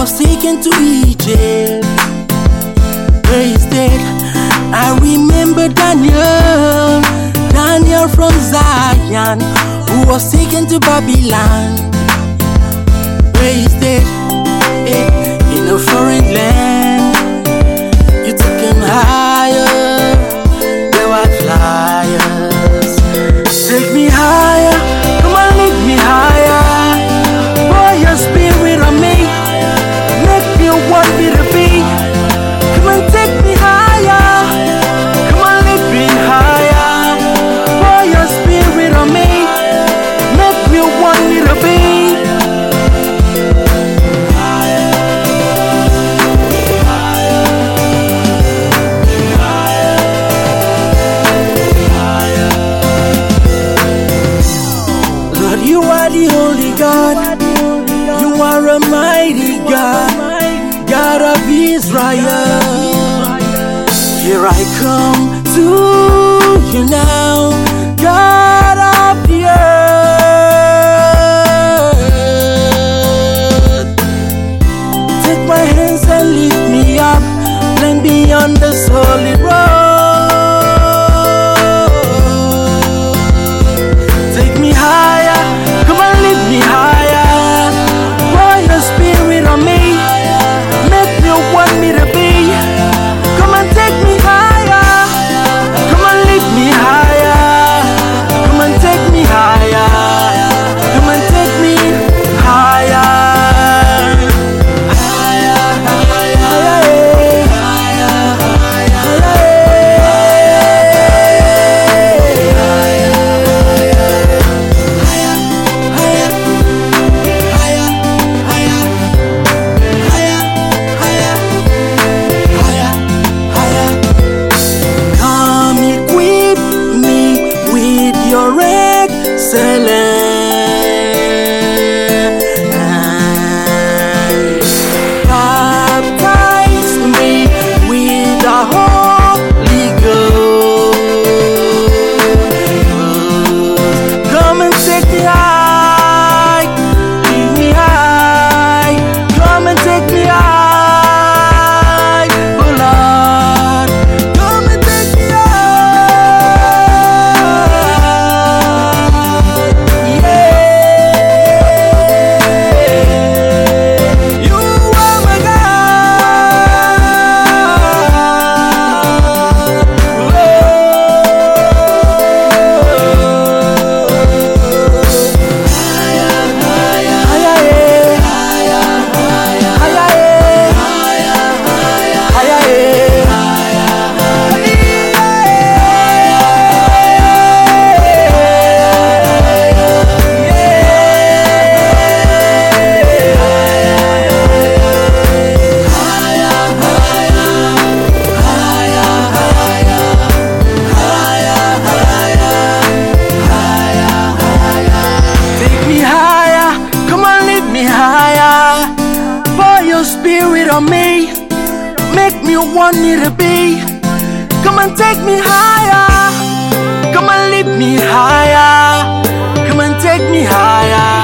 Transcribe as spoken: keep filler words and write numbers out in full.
was taken to Egypt, where he stayed. I remember Daniel, Daniel from Zion, who was taken to Babylon, where he stayed, eh, in a foreign land. You took him higher, there were flyers. Take me higher, come on, lift me higher. Pour your spirit on me, make me want me to be. Come on, take me higher, come on, lift me higher. Pour your spirit on me, make me want me to be. You are the holy God, you are a mighty God, God of Israel. Here I come to you now, God of the earth. Take my hands and lift me up, land beyond the solid road. Take me higher, come on, lift me higher. Pour your spirit on me, make me want me to be. Come on, take me higher, come on, lift me higher. Come on, take me higher, come on, take me higher. Higher, higher, higher, your excellence. Baptize me with the Holy Ghost. Come and take me high, leave me high. Come and take me high, oh Lord. Come and take me high. Spirit on me, make me want me to be. Come and take me higher, come and lift me higher, come and take me higher.